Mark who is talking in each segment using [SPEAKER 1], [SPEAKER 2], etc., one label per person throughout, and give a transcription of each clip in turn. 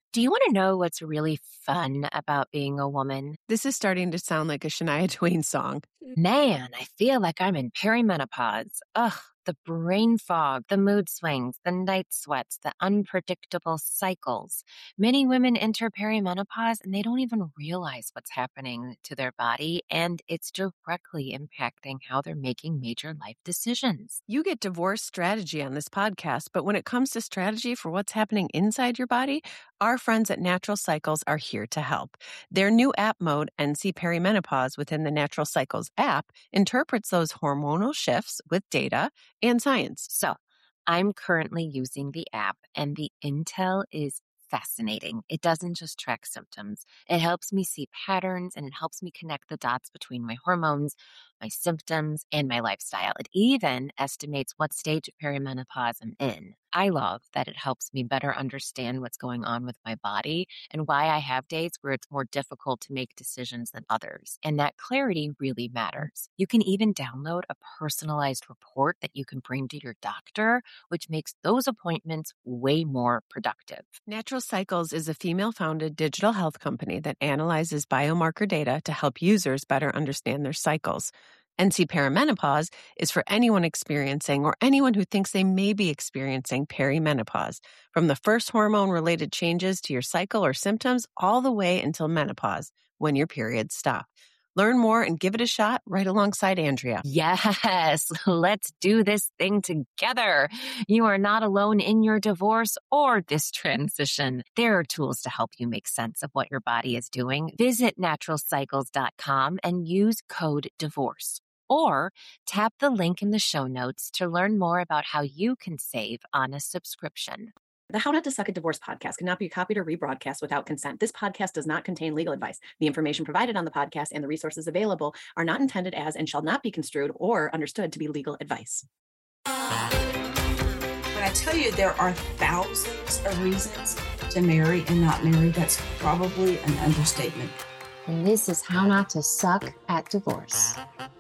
[SPEAKER 1] Do you want to know what's really fun about being a woman?
[SPEAKER 2] This is starting to sound like a Shania Twain song.
[SPEAKER 1] Man, I feel like I'm in perimenopause. Ugh, the brain fog, the mood swings, the night sweats, the unpredictable cycles. Many women enter perimenopause and they don't even realize what's happening to their body, and it's directly impacting how they're making major life decisions.
[SPEAKER 2] You get divorce strategy on this podcast, but when it comes to strategy for what's happening inside your body, our friends at Natural Cycles are here to help. Their new app mode, NC Perimenopause, within the Natural Cycles app, interprets those hormonal shifts with data and science.
[SPEAKER 1] So, I'm currently using the app, and the intel is fascinating. It doesn't just track symptoms, it helps me see patterns and it helps me connect the dots between my hormones, my symptoms, and my lifestyle. It even estimates what stage of perimenopause I'm in. I love that it helps me better understand what's going on with my body and why I have days where it's more difficult to make decisions than others. And that clarity really matters. You can even download a personalized report that you can bring to your doctor, which makes those appointments way more productive.
[SPEAKER 2] Natural Cycles is a female-founded digital health company that analyzes biomarker data to help users better understand their cycles. NC Perimenopause is for anyone experiencing or anyone who thinks they may be experiencing perimenopause, from the first hormone-related changes to your cycle or symptoms all the way until menopause, when your periods stop. Learn more and give it a shot right alongside Andrea.
[SPEAKER 1] Yes, let's do this thing together. You are not alone in your divorce or this transition. There are tools to help you make sense of what your body is doing. Visit naturalcycles.com and use code DIVORCE. Or tap the link in the show notes to learn more about how you can save on a subscription.
[SPEAKER 3] The How Not to Suck at Divorce podcast cannot be copied or rebroadcast without consent. This podcast does not contain legal advice. The information provided on the podcast and the resources available are not intended as and shall not be construed or understood to be legal advice.
[SPEAKER 4] When I tell you there are thousands of reasons to marry and not marry, that's probably an understatement.
[SPEAKER 5] And this is How Not to Suck at Divorce.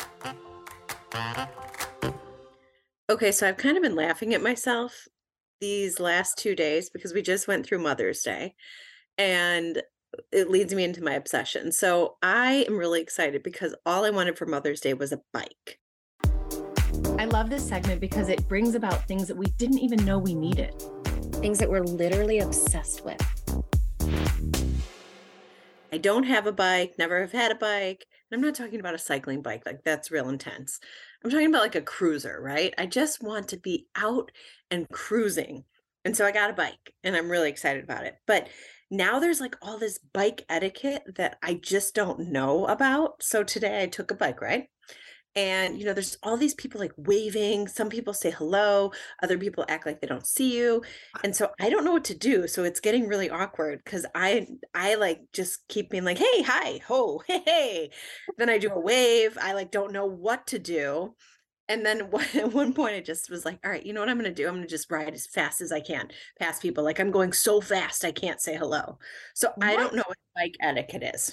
[SPEAKER 6] Okay, so I've kind of been laughing at myself these last 2 days because we just went through Mother's Day and it leads me into my obsession. So I am really excited because all I wanted for Mother's Day was a bike.
[SPEAKER 3] I love this segment because it brings about things that we didn't even know we needed.
[SPEAKER 5] Things that we're literally obsessed with.
[SPEAKER 6] I don't have a bike, never have had a bike. And I'm not talking about a cycling bike, like that's real intense. I'm talking about like a cruiser, right? I just want to be out and cruising. And so I got a bike and I'm really excited about it. But now there's like all this bike etiquette that I just don't know about. So today I took a bike ride. And, there's all these people like waving. Some people say hello. Other people act like they don't see you. And so I don't know what to do. So it's getting really awkward because I like just keep being like, hey, hi, ho, hey, hey. Then I do a wave. I like don't know what to do. And then at one point I just was like, all right, you know what I'm going to do? I'm going to just ride as fast as I can past people. Like I'm going so fast I can't say hello. So I don't know what bike etiquette is.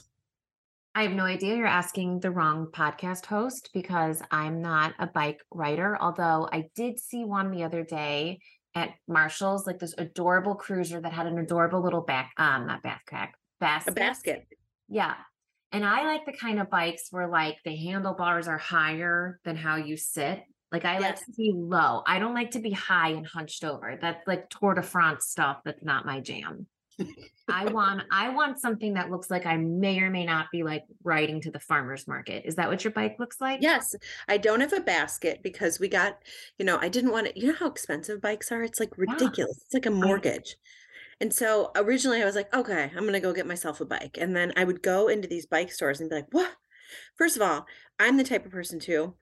[SPEAKER 5] I have no idea. You're asking the wrong podcast host because I'm not a bike rider. Although I did see one the other day at Marshall's, like this adorable cruiser that had an adorable little not backpack, basket.
[SPEAKER 6] A basket.
[SPEAKER 5] Yeah. And I like the kind of bikes where like the handlebars are higher than how you sit. Like I like to be low. I don't like to be high and hunched over. That's like Tour de France stuff. That's not my jam. I want something that looks like I may or may not be like riding to the farmer's market. Is that what your bike looks like?
[SPEAKER 6] Yes. I don't have a basket because we got, I didn't want it. You know how expensive bikes are? It's like ridiculous. It's like a mortgage. And so originally I was like, okay, I'm going to go get myself a bike. And then I would go into these bike stores and be like, what? First of all, I'm the type of person too.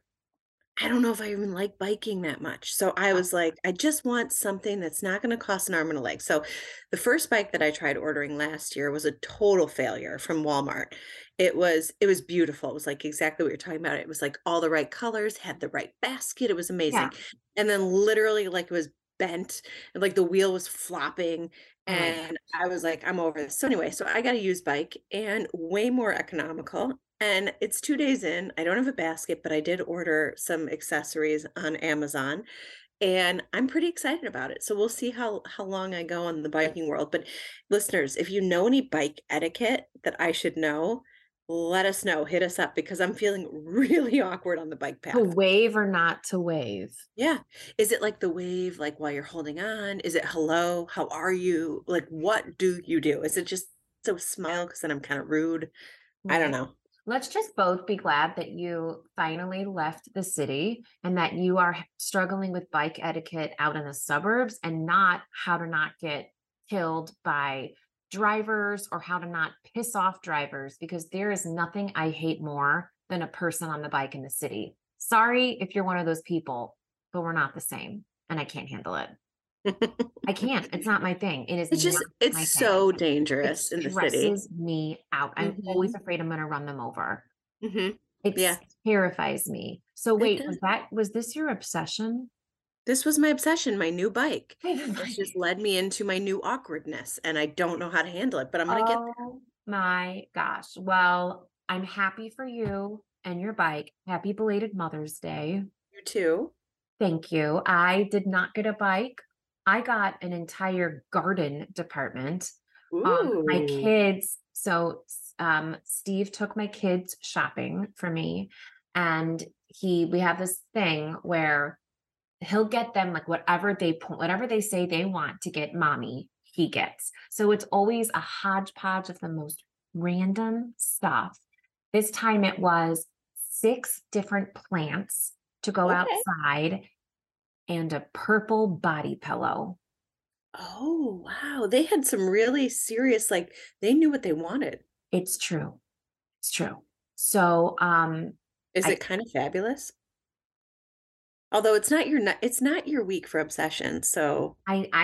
[SPEAKER 6] I don't know if I even like biking that much. So I was like, I just want something that's not going to cost an arm and a leg. So the first bike that I tried ordering last year was a total failure from Walmart. It was beautiful. It was like exactly what you're talking about. It was like all the right colors, had the right basket. It was amazing. Yeah. And then literally like it was bent and like the wheel was flopping. And I was like, I'm over this. So anyway, so I got a used bike and way more economical. And it's 2 days in. I don't have a basket, but I did order some accessories on Amazon. and I'm pretty excited about it. So we'll see how long I go in the biking world. But listeners, if you know any bike etiquette that I should know, let us know. Hit us up because I'm feeling really awkward on the bike
[SPEAKER 5] To
[SPEAKER 6] path.
[SPEAKER 5] wave or not to wave?
[SPEAKER 6] Yeah. Is it like the wave, like while you're holding on? Is it hello? How are you? Like, what do you do? Is it just so smile because then I'm kind of rude? I don't
[SPEAKER 5] Right.
[SPEAKER 6] know.
[SPEAKER 5] Let's just both be glad that you finally left the city and that you are struggling with bike etiquette out in the suburbs and not how to not get killed by drivers or how to not piss off drivers, because there is nothing I hate more than a person on the bike in the city. Sorry if you're one of those people, but we're not the same and I can't handle it. I can't. It's not my thing. It is
[SPEAKER 6] It's just,
[SPEAKER 5] not
[SPEAKER 6] it's
[SPEAKER 5] my thing.
[SPEAKER 6] so
[SPEAKER 5] It
[SPEAKER 6] dangerous in the city.
[SPEAKER 5] stresses me out. I'm always afraid I'm going to run them over.
[SPEAKER 6] Hmm.
[SPEAKER 5] It
[SPEAKER 6] Yeah,
[SPEAKER 5] terrifies me. So
[SPEAKER 6] it
[SPEAKER 5] wait,
[SPEAKER 6] does.
[SPEAKER 5] was this your obsession?
[SPEAKER 6] This was my obsession, my new bike.
[SPEAKER 5] Wait,
[SPEAKER 6] It's just led me into my new awkwardness, and I don't know how to handle it, but I'm gonna get there.
[SPEAKER 5] oh my gosh. Well, I'm happy for you and your bike. Happy belated Mother's Day.
[SPEAKER 6] You too.
[SPEAKER 5] Thank you. I did not get a bike. I got an entire garden department. My
[SPEAKER 6] Ooh.
[SPEAKER 5] kids, Steve took my kids shopping for me, and we have this thing where he'll get them like whatever they say they want to get mommy, he gets. So it's always a hodgepodge of the most random stuff. This time it was 6 different plants to go
[SPEAKER 6] Okay.
[SPEAKER 5] outside and a purple body pillow.
[SPEAKER 6] Oh, wow. They had some really serious, like, they knew what they wanted.
[SPEAKER 5] It's true. It's true. So,
[SPEAKER 6] Is
[SPEAKER 5] I
[SPEAKER 6] it kind of fabulous? Although it's not your week for obsession, so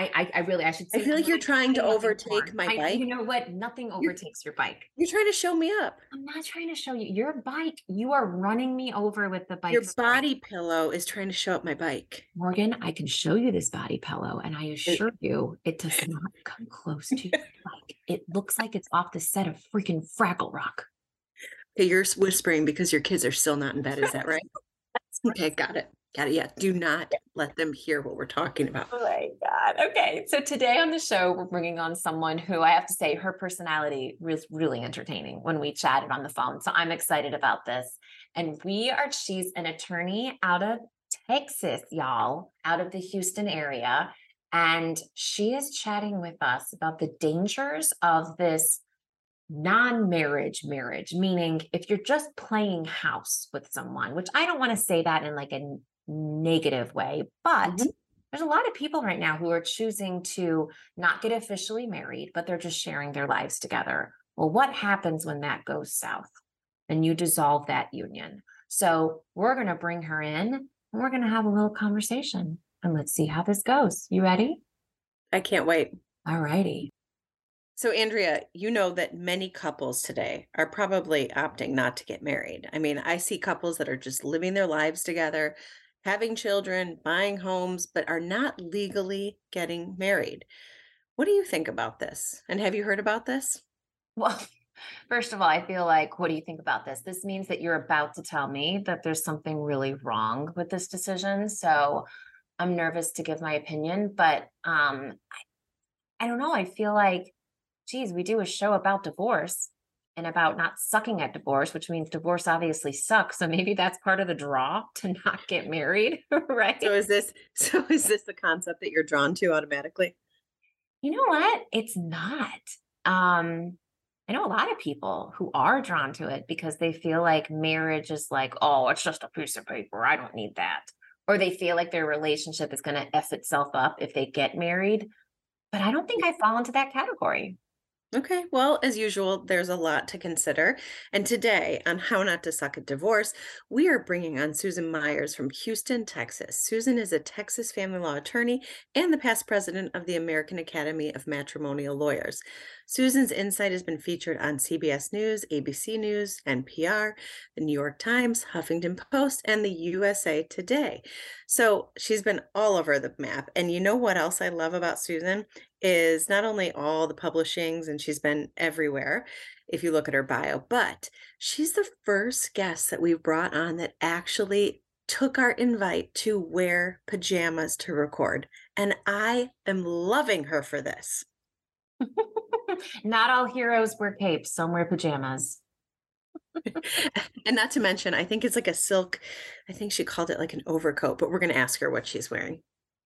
[SPEAKER 5] I should
[SPEAKER 6] I
[SPEAKER 5] say
[SPEAKER 6] feel like you're trying to
[SPEAKER 5] I'm looking
[SPEAKER 6] overtake
[SPEAKER 5] for.
[SPEAKER 6] my
[SPEAKER 5] You
[SPEAKER 6] bike.
[SPEAKER 5] know what? Nothing
[SPEAKER 6] You're
[SPEAKER 5] overtakes your bike.
[SPEAKER 6] you're trying to show me up.
[SPEAKER 5] I'm not trying to show you your bike. You are running me over with the
[SPEAKER 6] Your
[SPEAKER 5] bike story.
[SPEAKER 6] body pillow is trying to show up my bike.
[SPEAKER 5] Morgan, I can show you this body pillow, and I
[SPEAKER 6] It
[SPEAKER 5] assure you, it does not come close to your bike. It looks like it's off the set of freaking Fraggle Rock.
[SPEAKER 6] Okay, you're whispering because your kids are still not in bed, is that right? Okay, got it. Got it. Yeah. Do not let them hear what we're talking about.
[SPEAKER 5] Oh my God. Okay. So today on the show, we're bringing on someone who I have to say her personality was really entertaining when we chatted on the phone. So I'm excited about this. And she's an attorney out of Texas, y'all, out of the Houston area. And she is chatting with us about the dangers of this non-marriage marriage, meaning if you're just playing house with someone, which I don't want to say that in like a negative way, but
[SPEAKER 6] Mhm.
[SPEAKER 5] there's a lot of people right now who are choosing to not get officially married, but they're just sharing their lives together. Well, what happens when that goes south and you dissolve that union? So we're going to bring her in and we're going to have a little conversation and let's see how this goes. You ready?
[SPEAKER 6] I can't wait.
[SPEAKER 5] All righty.
[SPEAKER 6] So, Andrea, you know that many couples today are probably opting not to get married. I mean, I see couples that are just living their lives together, having children, buying homes, but are not legally getting married. What do you think about this? And have you heard about this?
[SPEAKER 5] Well, first of all, I feel like, what do you think about this? This means that you're about to tell me that there's something really wrong with this decision. So I'm nervous to give my opinion, but I don't know. I feel like, geez, we do a show about divorce and about not sucking at divorce, which means divorce obviously sucks. So maybe that's part of the draw to not get married, right?
[SPEAKER 6] So is this the concept that you're drawn to automatically?
[SPEAKER 5] You know what? It's not. Um, I know a lot of people who are drawn to it because they feel like marriage is like, oh, it's just a piece of paper. I don't need that. Or they feel like their relationship is going to F itself up if they get married. But I don't think I fall into that category.
[SPEAKER 6] Okay, well, as usual, there's a lot to consider. And today, on How Not to Suck at Divorce, we are bringing on Susan Myers from Houston, Texas. Susan is a Texas family law attorney and the past president of the American Academy of Matrimonial Lawyers. Susan's insight has been featured on CBS News, ABC News, NPR, the New York Times, Huffington Post, and the USA Today. So she's been all over the map. And you know what else I love about Susan? Is not only all the publishings, and she's been everywhere if you look at her bio, but she's the first guest that we've brought on that actually took our invite to wear pajamas to record. And I am loving her for this.
[SPEAKER 5] Not all heroes wear capes, some wear pajamas.
[SPEAKER 6] And not to mention, I think it's like a silk, I think she called it like an overcoat, but we're going to ask her what she's wearing.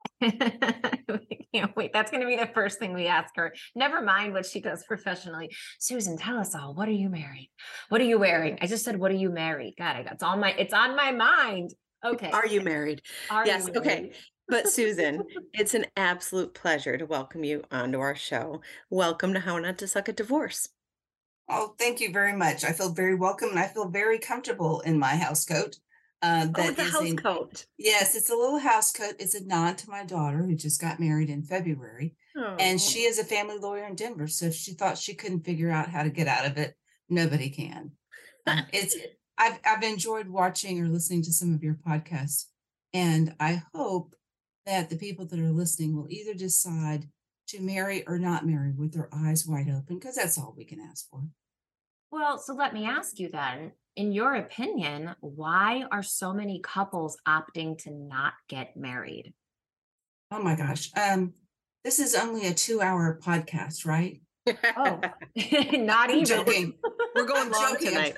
[SPEAKER 5] We can't wait. That's going to be the first thing we ask her. Never mind what she does professionally. Susan, tell us all. What are you married? What are you wearing? I just said, what are you married? God, it's on my mind. Okay.
[SPEAKER 6] Are you married? Yes. Okay. But Susan, it's an absolute pleasure to welcome you onto our show. Welcome to How Not to Suck at Divorce.
[SPEAKER 4] Oh, thank you very much. I feel very welcome and I feel very comfortable in my house coat.
[SPEAKER 6] The house coat.
[SPEAKER 4] Yes, it's a little house coat. It's a nod to my daughter who just got married in February. And she is a family lawyer in Denver. So if she thought she couldn't figure out how to get out of it, nobody can. I've enjoyed watching or listening to some of your podcasts. And I hope that the people that are listening will either decide to marry or not marry with their eyes wide open, because that's all we can ask for.
[SPEAKER 5] Well, so let me ask you then, in your opinion, why are so many couples opting to not get married?
[SPEAKER 4] Oh my gosh. This is only a 2-hour podcast, right?
[SPEAKER 5] Oh, not even.
[SPEAKER 4] Joking.
[SPEAKER 6] We're going long tonight.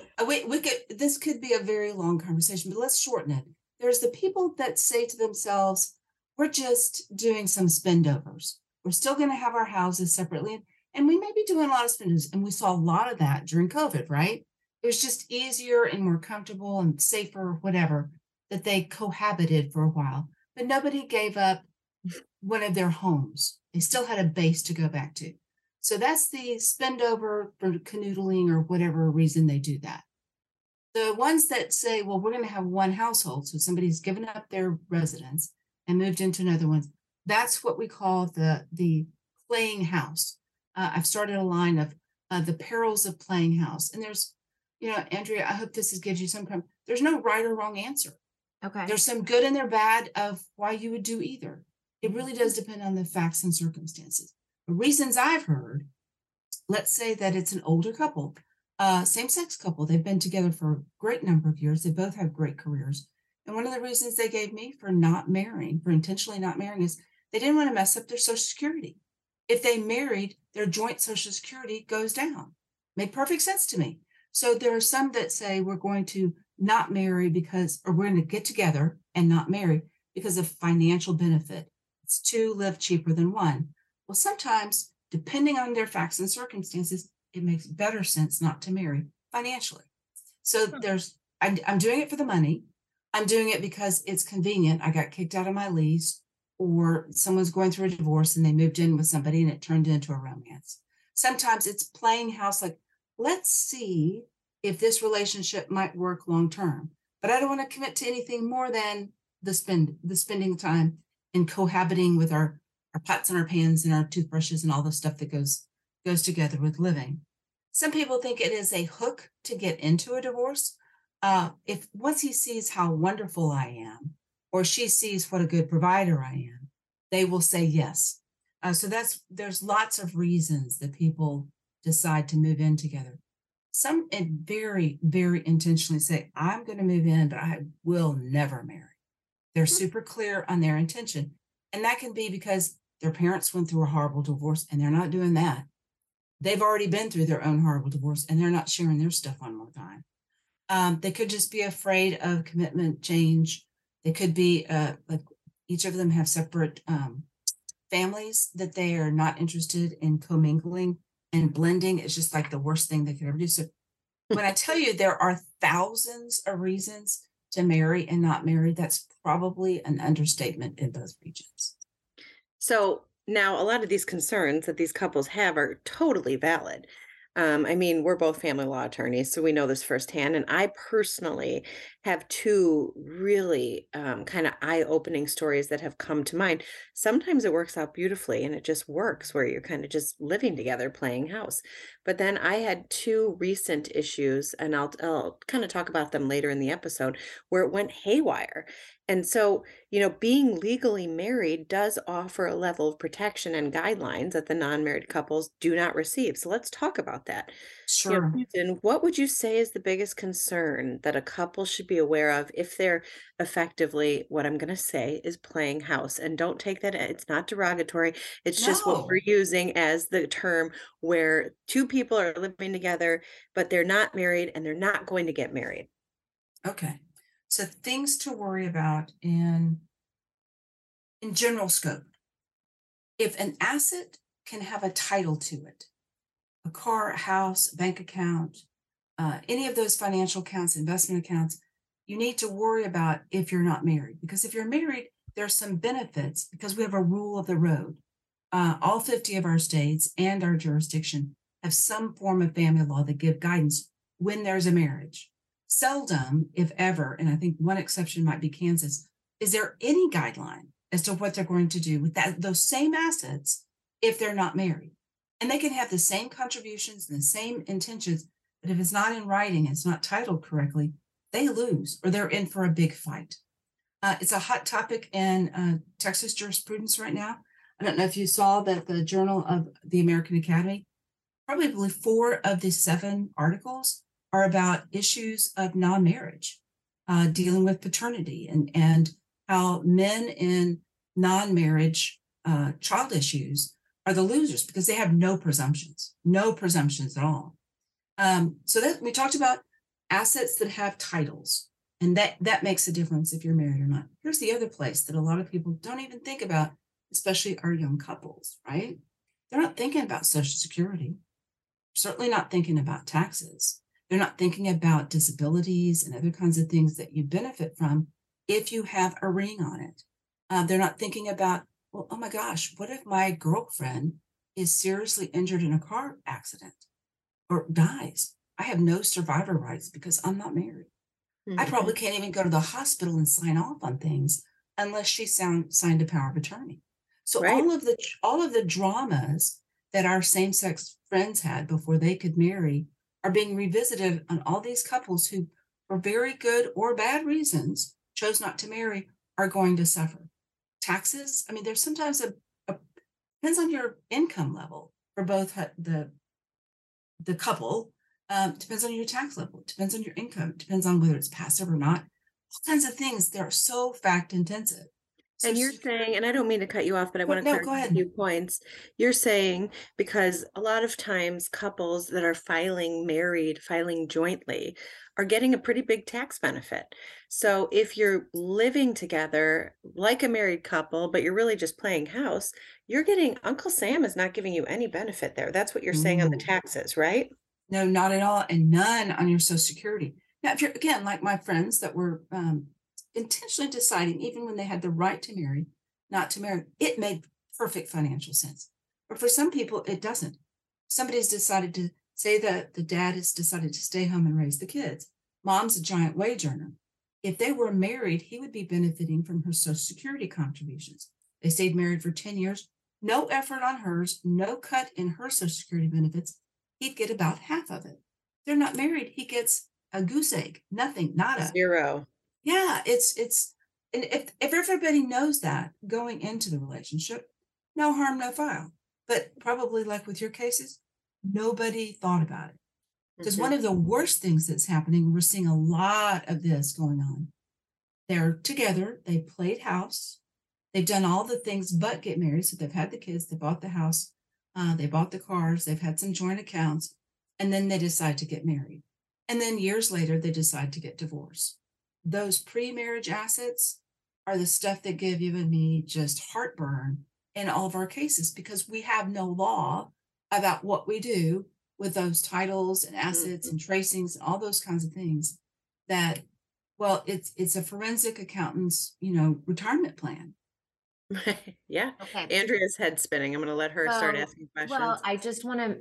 [SPEAKER 4] This could be a very long conversation, but let's shorten it. There's the people that say to themselves, we're just doing some spendovers. We're still going to have our houses separately. And we may be doing a lot of spendovers. And we saw a lot of that during COVID, right? It was just easier and more comfortable and safer, whatever, that they cohabited for a while. But nobody gave up one of their homes. They still had a base to go back to. So that's the spendover for canoodling or whatever reason they do that. The ones that say, well, we're going to have one household. So somebody's given up their residence and moved into another one. That's what we call the playing house. I've started a line of the perils of playing house. And there's, Andrea, I hope this gives you some kind of, there's no right or wrong answer.
[SPEAKER 5] Okay.
[SPEAKER 4] There's some good and there's bad of why you would do either. It really does depend on the facts and circumstances. The reasons I've heard, let's say that it's an older couple, same-sex couple. They've been together for a great number of years. They both have great careers. And one of the reasons they gave me for intentionally not marrying is they didn't want to mess up their Social Security. If they married, their joint Social Security goes down. Made perfect sense to me. So there are some that say we're going to not marry or we're going to get together and not marry because of financial benefit. It's two live cheaper than one. Well, sometimes, depending on their facts and circumstances, it makes better sense not to marry financially. So I'm doing it for the money. I'm doing it because it's convenient. I got kicked out of my lease, or someone's going through a divorce and they moved in with somebody and it turned into a romance. Sometimes it's playing house, like, let's see if this relationship might work long term. But I don't want to commit to anything more than the spending time and cohabiting with our pots and our pans and our toothbrushes and all the stuff that goes together with living. Some people think it is a hook to get into a divorce. If once he sees how wonderful I am, or she sees what a good provider I am, they will say yes. So there's lots of reasons that people decide to move in together. Some very, very intentionally say, I'm going to move in, but I will never marry. They're super clear on their intention. And that can be because their parents went through a horrible divorce and they're not doing that. They've already been through their own horrible divorce and they're not sharing their stuff one more time. They could just be afraid of commitment change. They could be like each of them have separate families that they are not interested in commingling, and blending is just like the worst thing they could ever do. So when I tell you there are thousands of reasons to marry and not marry, that's probably an understatement in both regions.
[SPEAKER 6] So now a lot of these concerns that these couples have are totally valid. We're both family law attorneys, so we know this firsthand. And I personally have two really kind of eye-opening stories that have come to mind. Sometimes it works out beautifully and it just works where you're kind of just living together, playing house. But then I had two recent issues, and I'll kind of talk about them later in the episode, where it went haywire. And so, being legally married does offer a level of protection and guidelines that the non-married couples do not receive. So let's talk about that.
[SPEAKER 4] Sure.
[SPEAKER 6] Susan, what would you say is the biggest concern that a couple should be aware of if they're effectively, what I'm going to say is playing house? And don't take that, it's not derogatory. It's just what we're
[SPEAKER 4] No.
[SPEAKER 6] using as the term where two people are living together, but they're not married and they're not going to get married.
[SPEAKER 4] Okay. So things to worry about in general scope. If an asset can have a title to it, a car, a house, a bank account, any of those financial accounts, investment accounts, you need to worry about if you're not married. Because if you're married, there's some benefits because we have a rule of the road. All 50 of our states and our jurisdiction have some form of family law that give guidance when there's a marriage. Seldom, if ever, and I think one exception might be Kansas, is there any guideline as to what they're going to do with those same assets if they're not married. And they can have the same contributions and the same intentions, but if it's not in writing, it's not titled correctly, they lose or they're in for a big fight. It's a hot topic in Texas jurisprudence right now. I don't know if you saw that the Journal of the American Academy, probably 4 of the 7 articles are about issues of non-marriage, dealing with paternity and how men in non-marriage child issues are the losers because they have no presumptions at all. So that we talked about assets that have titles, and that makes a difference if you're married or not. Here's the other place that a lot of people don't even think about, especially our young couples, right? They're not thinking about Social Security, certainly not thinking about taxes. They're not thinking about disabilities and other kinds of things that you benefit from if you have a ring on it. They're not thinking about, well, oh my gosh, what if my girlfriend is seriously injured in a car accident or dies? I have no survivor rights because I'm not married. I probably
[SPEAKER 6] Mhm.
[SPEAKER 4] can't even go to the hospital and sign off on things unless she signed a power of attorney. So
[SPEAKER 6] Right.
[SPEAKER 4] all of the dramas that our same-sex friends had before they could marry are being revisited on all these couples who, for very good or bad reasons, chose not to marry are going to suffer. Taxes, I mean, there's sometimes a depends on your income level for both the couple, depends on your tax level, depends on your income, depends on whether it's passive or not. All kinds of things. They're so fact intensive. So
[SPEAKER 6] And you're saying, and I don't mean to cut you off, but I want to
[SPEAKER 4] no, go
[SPEAKER 6] clarify a
[SPEAKER 4] ahead.
[SPEAKER 6] few points. You're saying because a lot of times couples that are filing jointly, are getting a pretty big tax benefit. So if you're living together like a married couple, but you're really just playing house, you're getting Uncle Sam is not giving you any benefit there. That's what you're saying on the
[SPEAKER 4] No,
[SPEAKER 6] taxes, right?
[SPEAKER 4] no, not at all, and none on your Social Security. Now, if you're again like my friends that were intentionally deciding, even when they had the right to marry, not to marry, it made perfect financial sense. But for some people, it doesn't. Somebody's decided to say that the dad has decided to stay home and raise the kids. Mom's a giant wage earner. If they were married, he would be benefiting from her Social Security contributions. They stayed married for 10 years, no effort on hers, no cut in her Social Security benefits. He'd get about half of it. They're not married. He gets a goose egg, nothing, nada.
[SPEAKER 6] Zero.
[SPEAKER 4] Yeah, it's and if everybody knows that going into the relationship, no harm, no foul. But probably like with your cases, nobody thought about it. Because one
[SPEAKER 6] Mhm.
[SPEAKER 4] of the worst things that's happening, we're seeing a lot of this going on. They're together, they played house, they've done all the things but get married. So they've had the kids, they bought the house, they bought the cars, they've had some joint accounts, and then they decide to get married. And then years later, they decide to get divorced. Those pre marriage assets are the stuff that give you and me just heartburn in all of our cases because we have no law about what we do with those titles and assets
[SPEAKER 6] Mhm.
[SPEAKER 4] and tracings and all those kinds of things that well it's a forensic accountant's retirement plan.
[SPEAKER 6] Yeah.
[SPEAKER 5] Okay.
[SPEAKER 6] Andrea's head spinning. I'm going to let her start
[SPEAKER 5] So,
[SPEAKER 6] asking
[SPEAKER 5] well,
[SPEAKER 6] questions.
[SPEAKER 5] I just want to,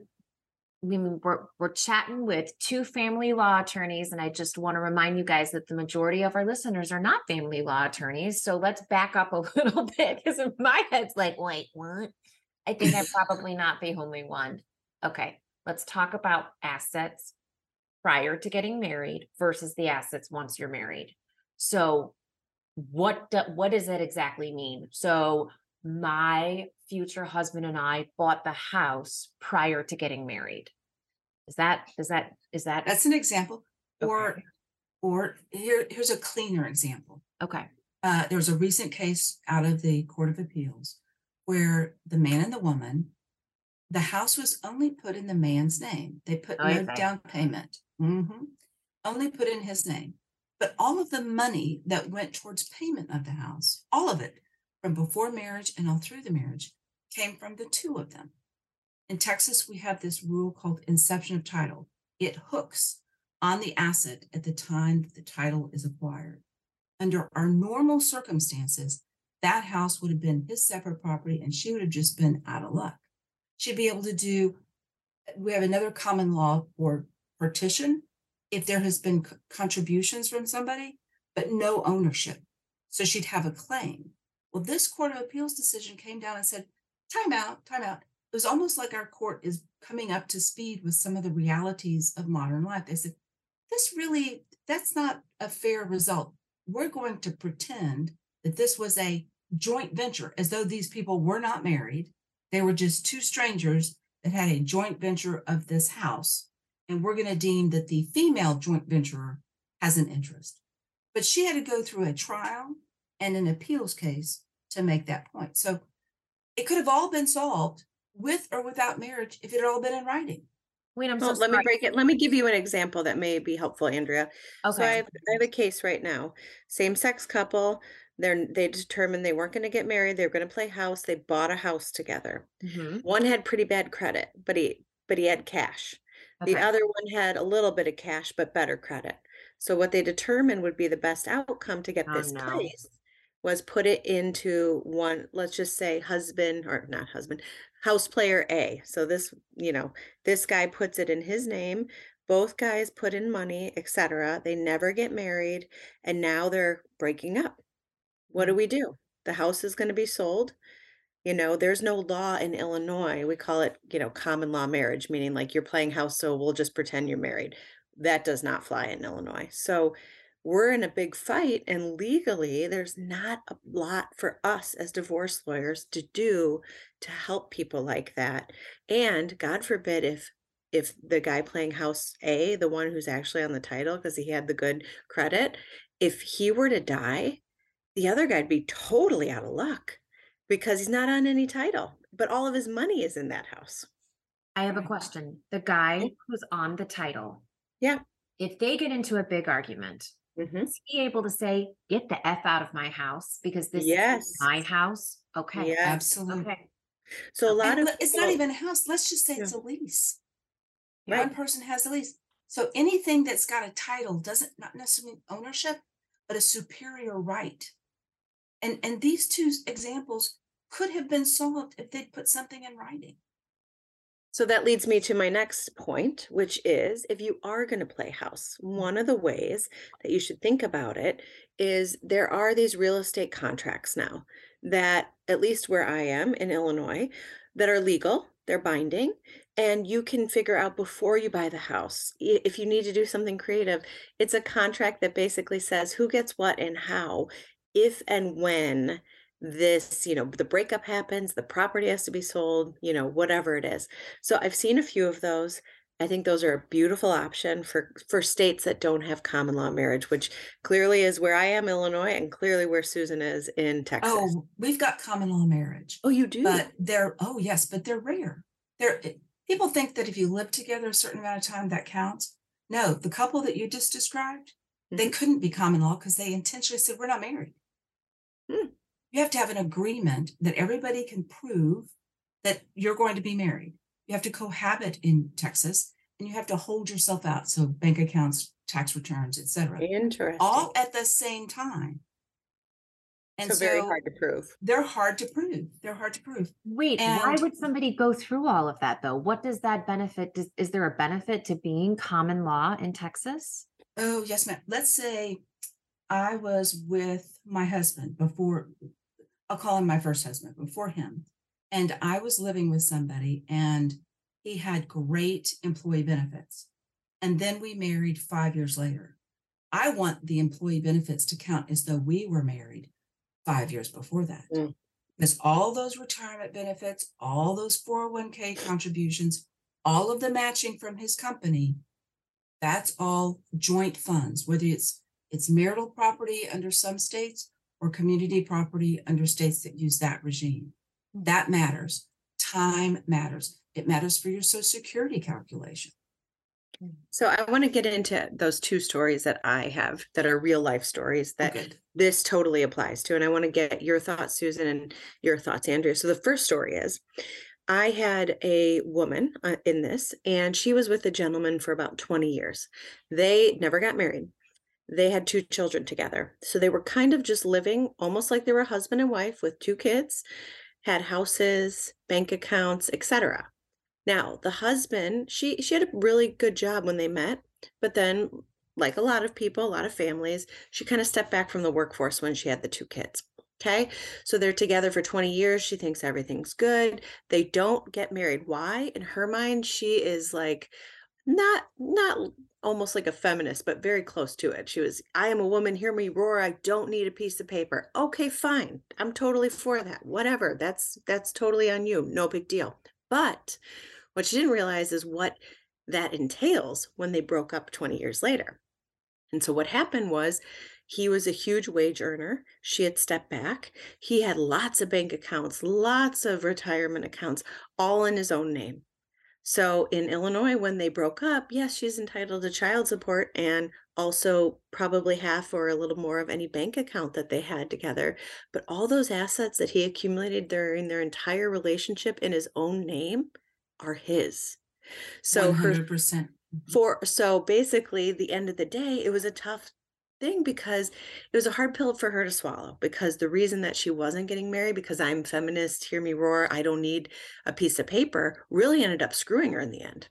[SPEAKER 5] we're chatting with two family law attorneys, and I just want to remind you guys that the majority of our listeners are not family law attorneys. So let's back up a little bit because my head's like, wait, what? I think I'm probably not the only one. Okay, let's talk about assets prior to getting married versus the assets once you're married. So what does that exactly mean? So my future husband and I bought the house prior to getting married. Is that
[SPEAKER 4] That's an example.
[SPEAKER 5] okay?
[SPEAKER 4] Or here's a cleaner example.
[SPEAKER 5] Okay.
[SPEAKER 4] There was a recent case out of the Court of Appeals where the man and the woman, the house was only put in the man's name. They put no
[SPEAKER 5] Okay.
[SPEAKER 4] down payment. Only put in his name. But all of the money that went towards payment of the house, all of it, from before marriage and all through the marriage, came from the two of them. In Texas, we have this rule called inception of title. It hooks on the asset at the time that the title is acquired. Under our normal circumstances, that house would have been his separate property and she would have just been out of luck. She'd be able to do, we have another common law for partition if there has been contributions from somebody, but no ownership. So she'd have a claim. Well, this Court of Appeals decision came down and said, time out. It was almost like our court is coming up to speed with some of the realities of modern life. They said, that's not a fair result. We're going to pretend that this was a joint venture, as though these people were not married. They were just two strangers that had a joint venture of this house. And we're going to deem that the female joint venturer has an interest. But she had to go through a trial and an appeals case to make that point. So it could have all been solved with or without marriage if it had all been in writing.
[SPEAKER 5] Wait, I'm so
[SPEAKER 6] Well, let me
[SPEAKER 5] sorry.
[SPEAKER 6] break it. Let me give you an example that may be helpful, Andrea. So I
[SPEAKER 5] Okay.
[SPEAKER 6] have a case right now. Same-sex couple. They determined they weren't going to get married. They were going to play house. They bought a house together.
[SPEAKER 5] Mhm.
[SPEAKER 6] One had pretty bad credit, but he had cash. The
[SPEAKER 5] Okay.
[SPEAKER 6] other one had a little bit of cash, but better credit. So what they determined would be the best outcome to get
[SPEAKER 5] Oh,
[SPEAKER 6] this
[SPEAKER 5] no.
[SPEAKER 6] place was put it into one, let's just say husband or not husband, house player A. So this guy puts it in his name. Both guys put in money, etc. They never get married, and now they're breaking up. What do we do? The house is going to be sold. There's no law in Illinois. We call it, common law marriage, meaning like you're playing house, so we'll just pretend you're married. That does not fly in Illinois. So we're in a big fight, and legally, there's not a lot for us as divorce lawyers to do to help people like that. And God forbid if the guy playing house A, the one who's actually on the title because he had the good credit, if he were to die, the other guy'd be totally out of luck because he's not on any title, but all of his money is in that house.
[SPEAKER 5] I have a question. The guy who's on the title,
[SPEAKER 6] Yeah.
[SPEAKER 5] if they get into a big argument, is he able to say, get the F out of my house because this
[SPEAKER 6] Yes.
[SPEAKER 5] is my house? Okay.
[SPEAKER 6] Yes.
[SPEAKER 4] Absolutely.
[SPEAKER 5] Okay.
[SPEAKER 6] So a lot of
[SPEAKER 4] it's not even a house. Let's just say it's a lease.
[SPEAKER 6] Right.
[SPEAKER 4] One person has a lease. So anything that's got a title doesn't not necessarily mean ownership, but a superior right. And these two examples could have been solved if they'd put something in writing.
[SPEAKER 6] So that leads me to my next point, which is if you are going to play house, one of the ways that you should think about it is there are these real estate contracts now that, at least where I am in Illinois, that are legal, they're binding, and you can figure out before you buy the house. If you need to do something creative, it's a contract that basically says who gets what and how, if and when the breakup happens, the property has to be sold, whatever it is. So I've seen a few of those. I think those are a beautiful option for states that don't have common law marriage, which clearly is where I am, Illinois, and clearly where Susan is in Texas.
[SPEAKER 4] Oh, we've got common law marriage.
[SPEAKER 6] Oh, you do?
[SPEAKER 4] But yes, but they're rare. People think that if you live together a certain amount of time, that counts. No, the couple that you just described, they couldn't be common law because they intentionally said, we're not married. You have to have an agreement that everybody can prove that you're going to be married. You have to cohabit in Texas, and you have to hold yourself out. So bank accounts, tax returns, etc.
[SPEAKER 6] Interesting.
[SPEAKER 4] All at the same time. And
[SPEAKER 6] so very hard to prove.
[SPEAKER 4] They're hard to prove.
[SPEAKER 5] Wait, why would somebody go through all of that though? What does that benefit? Is there a benefit to being common law in Texas?
[SPEAKER 4] Oh, yes, ma'am. Let's say I was with my husband before, I'll call him my first husband, before him. And I was living with somebody and he had great employee benefits. And then we married 5 years later. I want the employee benefits to count as though we were married 5 years before that. Because all those retirement benefits, all those 401k contributions, all of the matching from his company, that's all joint funds, whether it's marital property under some states or community property under states that use that regime. That matters. Time matters. It matters for your Social Security calculation.
[SPEAKER 6] So I want to get into those two stories that I have that are real life stories that this totally applies to. And I want to get your thoughts, Susan, and your thoughts, Andrea. So the first story is I had a woman in this, and she was with a gentleman for about 20 years. They never got married. They had 2 children together. So they were kind of just living almost like they were husband and wife with 2 kids, had houses, bank accounts, etc. Now, the husband, she had a really good job when they met, but then, like a lot of people, a lot of families, she kind of stepped back from the workforce when she had the 2 kids. Okay, so they're together for 20 years. She thinks everything's good. They don't get married. Why? In her mind, she is like not almost like a feminist, but very close to it. She was, I am a woman, hear me roar. I don't need a piece of paper. Okay, fine. I'm totally for that. Whatever. That's totally on you. No big deal. But what she didn't realize is what that entails when they broke up 20 years later. And so what happened was he was a huge wage earner. She had stepped back. He had lots of bank accounts, lots of retirement accounts, all in his own name. So in Illinois, when they broke up, yes, she's entitled to child support and also probably half or a little more of any bank account that they had together. But all those assets that he accumulated during their entire relationship in his own name are his. So
[SPEAKER 4] 100%.
[SPEAKER 6] So basically, the end of the day, it was a tough thing because it was a hard pill for her to swallow, because the reason that she wasn't getting married, because I'm feminist, hear me roar, I don't need a piece of paper, really ended up screwing her in the end.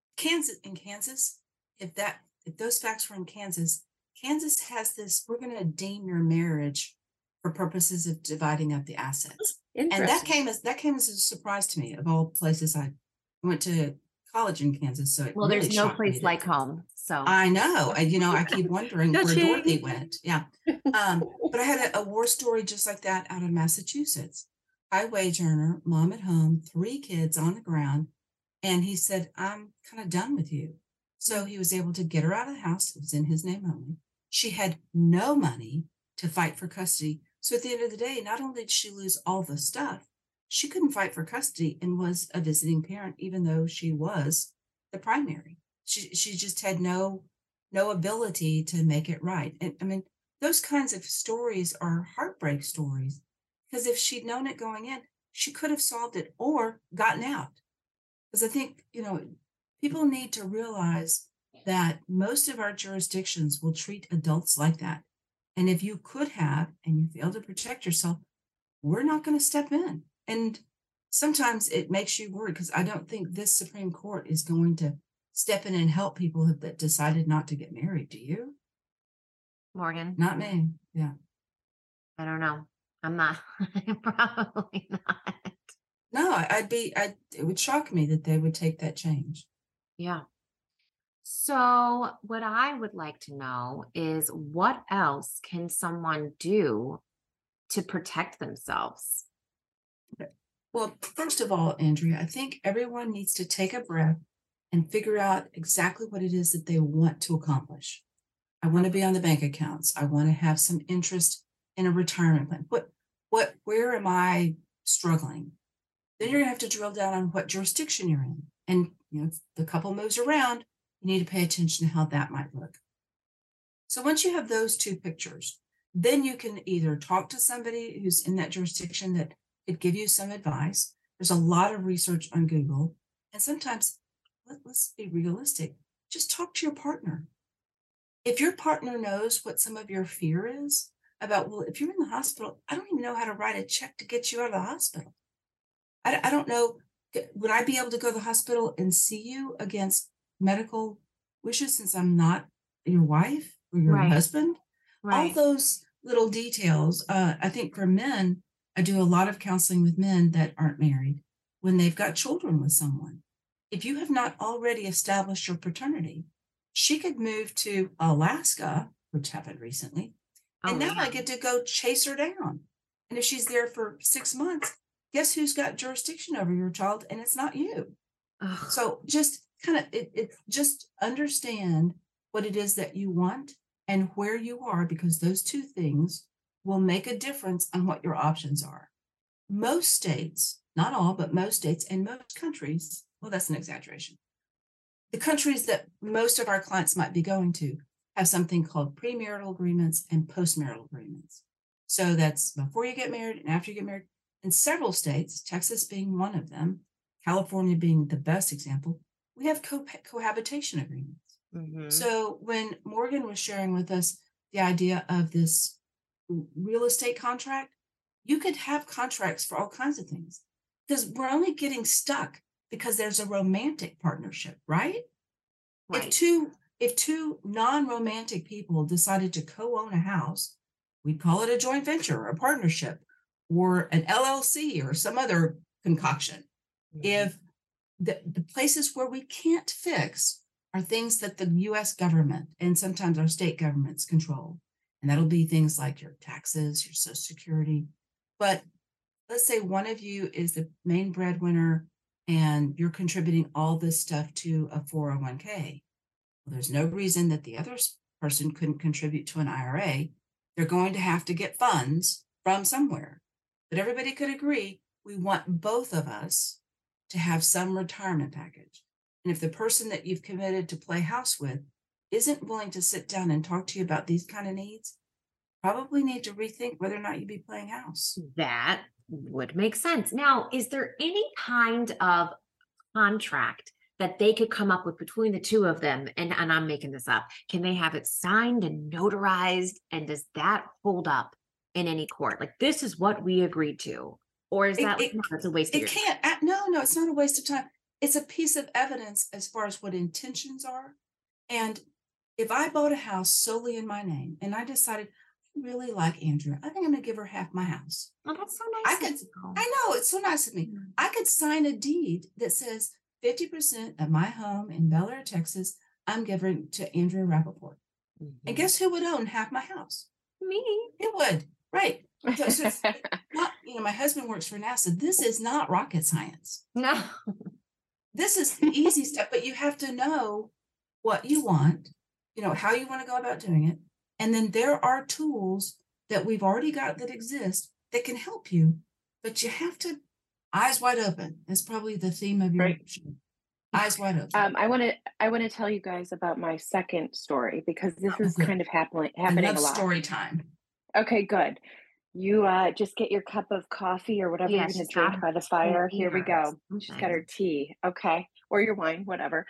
[SPEAKER 4] Kansas, if those facts were in Kansas has this, we're going to deem your marriage for purposes of dividing up the assets. And that came as a surprise to me. Of all places, I went to college in Kansas, so
[SPEAKER 5] well,
[SPEAKER 4] really
[SPEAKER 5] there's no place like home. So
[SPEAKER 4] I know, I keep wondering where Dorothy went. Yeah, but I had a war story just like that out of Massachusetts. High wage earner, mom at home, 3 kids on the ground, and he said, "I'm kind of done with you." So he was able to get her out of the house. It was in his name only. She had no money to fight for custody. So at the end of the day, not only did she lose all the stuff, she couldn't fight for custody and was a visiting parent, even though she was the primary. She just had no ability to make it right. And I mean, those kinds of stories are heartbreak stories, because if she'd known it going in, she could have solved it or gotten out. Because I think, people need to realize that most of our jurisdictions will treat adults like that. And if you could have, and you fail to protect yourself, we're not going to step in. And sometimes it makes you worried, because I don't think this Supreme Court is going to step in and help people that decided not to get married. Do you?
[SPEAKER 5] Morgan?
[SPEAKER 4] Not me. Yeah.
[SPEAKER 5] I don't know. I'm not. Probably not.
[SPEAKER 4] No, it would shock me that they would take that change.
[SPEAKER 5] Yeah. So what I would like to know is, what else can someone do to protect themselves?
[SPEAKER 4] Well, first of all, Andrea, I think everyone needs to take a breath and figure out exactly what it is that they want to accomplish. I want to be on the bank accounts. I want to have some interest in a retirement plan. Where am I struggling? Then you're going to have to drill down on what jurisdiction you're in. And, if the couple moves around, you need to pay attention to how that might look. So once you have those 2 pictures, then you can either talk to somebody who's in that jurisdiction that could give you some advice. There's a lot of research on Google. And sometimes, let's be realistic, just talk to your partner. If your partner knows what some of your fear is about, well, if you're in the hospital, I don't even know how to write a check to get you out of the hospital. I don't know, would I be able to go to the hospital and see you against medical wishes since I'm not your wife or your husband? Right. All those little details. I think for men, I do a lot of counseling with men that aren't married when they've got children with someone. If you have not already established your paternity, she could move to Alaska which happened recently.
[SPEAKER 5] Oh,
[SPEAKER 4] And now I
[SPEAKER 5] man.
[SPEAKER 4] get to go chase her down. And if she's there for 6 months, guess who's got jurisdiction over your child? And it's not you.
[SPEAKER 5] Ugh.
[SPEAKER 4] So just kind of just understand what it is that you want and where you are, because those two things will make a difference on what your options are. Most states, not all, but most states and most countries, well, that's an exaggeration. The countries that most of our clients might be going to have something called premarital agreements and postmarital agreements. So that's before you get married and after you get married. In several states, Texas being one of them, California being the best example, we have cohabitation agreements.
[SPEAKER 6] Mhm.
[SPEAKER 4] So when Morgan was sharing with us the idea of this real estate contract, you could have contracts for all kinds of things, because we're only getting stuck because there's a romantic partnership, right?
[SPEAKER 5] Right.
[SPEAKER 4] If two non-romantic people decided to co-own a house, we'd call it a joint venture or a partnership or an LLC or some other concoction. If the places where we can't fix are things that the US government and sometimes our state governments control. And that'll be things like your taxes, your Social Security. But let's say one of you is the main breadwinner and you're contributing all this stuff to a 401k. Well, there's no reason that the other person couldn't contribute to an IRA. They're going to have to get funds from somewhere. But everybody could agree we want both of us to have some retirement package. And if the person that you've committed to play house with isn't willing to sit down and talk to you about these kind of needs, probably need to rethink whether or not you'd be playing house.
[SPEAKER 5] That would make sense. Now, is there any kind of contract that they could come up with between the two of them? And I'm making this up. Can they have it signed and notarized? And does that hold up in any court? Like, this is what we agreed to. Or is that it's a waste of
[SPEAKER 4] It
[SPEAKER 5] your
[SPEAKER 4] can't. No, it's not a waste of time. It's a piece of evidence as far as what intentions are. And if I bought a house solely in my name and I decided I really like Andrea, I think I'm going to give her half my house.
[SPEAKER 5] Oh, that's so
[SPEAKER 4] I
[SPEAKER 5] nice.
[SPEAKER 4] could.
[SPEAKER 5] of you.
[SPEAKER 4] I know, it's so nice of me.
[SPEAKER 5] Mhm.
[SPEAKER 4] I could sign a deed that says 50% of my home in Bel Air, Texas, I'm giving to Andrea Rappaport. And guess who would own half my house?
[SPEAKER 5] Me.
[SPEAKER 4] It would, right? So it's not, my husband works for NASA. This is not rocket science.
[SPEAKER 5] No.
[SPEAKER 4] This is easy stuff, but you have to know what you want, how you want to go about doing it. And then there are tools that we've already got that exist that can help you, but you have to eyes wide open. That's probably the theme of your
[SPEAKER 3] Right.
[SPEAKER 4] show. Eyes wide open.
[SPEAKER 3] I want to tell you guys about my second story, because this is
[SPEAKER 4] good.
[SPEAKER 3] kind of happening
[SPEAKER 4] I
[SPEAKER 3] a
[SPEAKER 4] love
[SPEAKER 3] lot.
[SPEAKER 4] story time.
[SPEAKER 3] Okay, good. You just get your cup of coffee or whatever
[SPEAKER 5] Yeah,
[SPEAKER 3] you're going
[SPEAKER 5] she's
[SPEAKER 3] to drink
[SPEAKER 5] got
[SPEAKER 3] by the fire.
[SPEAKER 5] tea
[SPEAKER 3] Here we
[SPEAKER 5] or
[SPEAKER 3] go. She's got her
[SPEAKER 5] something.
[SPEAKER 3] tea. Okay. Or your wine, whatever.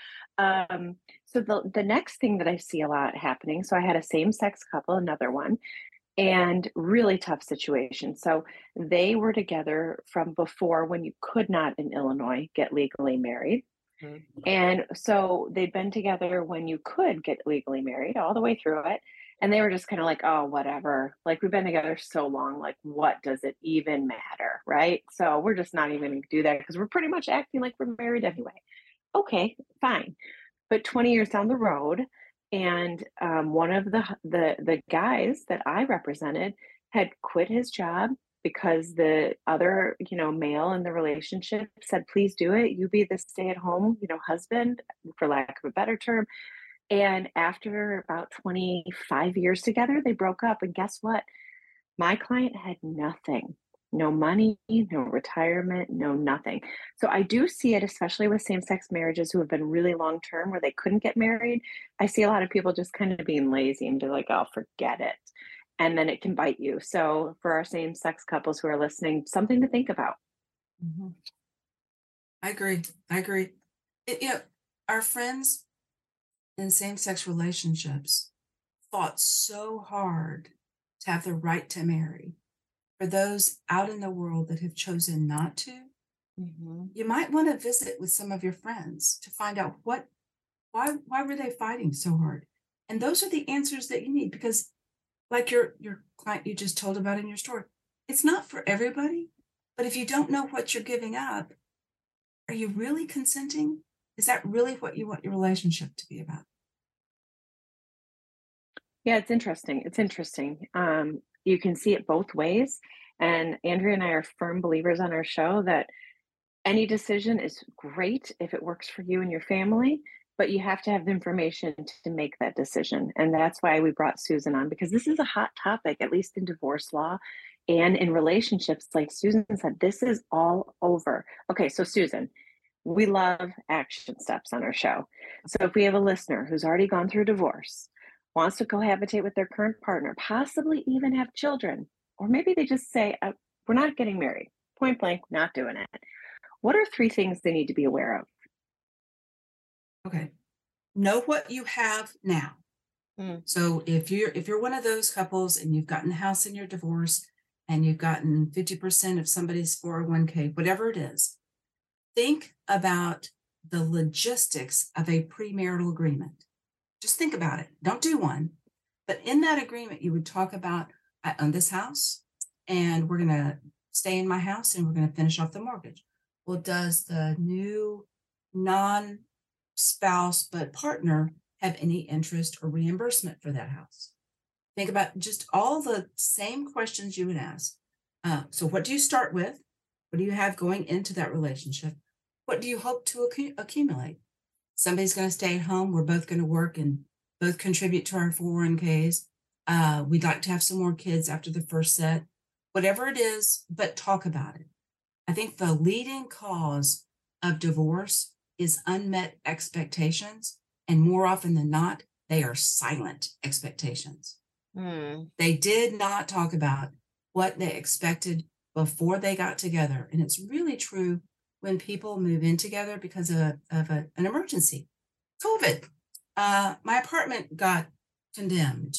[SPEAKER 3] So the next thing that I see a lot happening, so I had a same-sex couple, another one, and really tough situation. So they were together from before, when you could not in Illinois get legally married.
[SPEAKER 6] Mhm.
[SPEAKER 3] And so they'd been together when you could get legally married all the way through it. And they were just kind of like, oh, whatever. Like, we've been together so long. Like, what does it even matter? Right. So we're just not even going to do that, because we're pretty much acting like we're married anyway. Okay, fine. But 20 years down the road, and one of the guys that I represented had quit his job because the other, male in the relationship said, please do it. You be the stay-at-home, husband, for lack of a better term. And after about 25 years together, they broke up. And guess what? My client had nothing. No money, no retirement, no nothing. So I do see it, especially with same-sex marriages who have been really long term where they couldn't get married. I see a lot of people just kind of being lazy and be like, oh, forget it. And then it can bite you. So for our same-sex couples who are listening, something to think about.
[SPEAKER 4] Mhm. I agree. Our friends in same-sex relationships fought so hard to have the right to marry. For those out in the world that have chosen not to, you might want to visit with some of your friends to find out why were they fighting so hard. And those are the answers that you need, because like your client you just told about in your story, it's not for everybody. But if you don't know what you're giving up, are you really consenting? Is that really what you want your relationship to be about?
[SPEAKER 3] Yeah, it's interesting. It's interesting. You can see it both ways. And Andrea and I are firm believers on our show that any decision is great if it works for you and your family, but you have to have the information to make that decision. And that's why we brought Susan on, because this is a hot topic, at least in divorce law and in relationships. Like Susan said, this is all over. Okay, so Susan, we love action steps on our show. So if we have a listener who's already gone through divorce, wants to cohabitate with their current partner, possibly even have children, or maybe they just say, we're not getting married, point blank, not doing it. What are 3 things they need to be aware of?
[SPEAKER 4] Okay. Know what you have now. So if you're one of those couples and you've gotten a house in your divorce and you've gotten 50% of somebody's 401k, whatever it is, think about the logistics of a premarital agreement. Just think about it. Don't do one. But in that agreement, you would talk about, I own this house and we're going to stay in my house and we're going to finish off the mortgage. Well, does the new non-spouse but partner have any interest or reimbursement for that house? Think about just all the same questions you would ask. So what do you start with? What do you have going into that relationship? What do you hope to accumulate? Somebody's going to stay at home. We're both going to work and both contribute to our 401ks. We'd like to have some more kids after the first set, whatever it is, but talk about it. I think the leading cause of divorce is unmet expectations. And more often than not, they are silent expectations. They did not talk about what they expected before they got together. And it's really true when people move in together because of an emergency. COVID. My apartment got condemned.